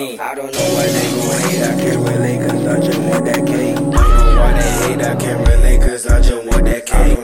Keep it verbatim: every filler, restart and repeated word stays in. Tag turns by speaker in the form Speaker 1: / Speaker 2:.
Speaker 1: me. I don't know why they gon' hate, I can't relate, cause I just want that cake. Don't know why they hate, I can't relate, cause I just want that cake.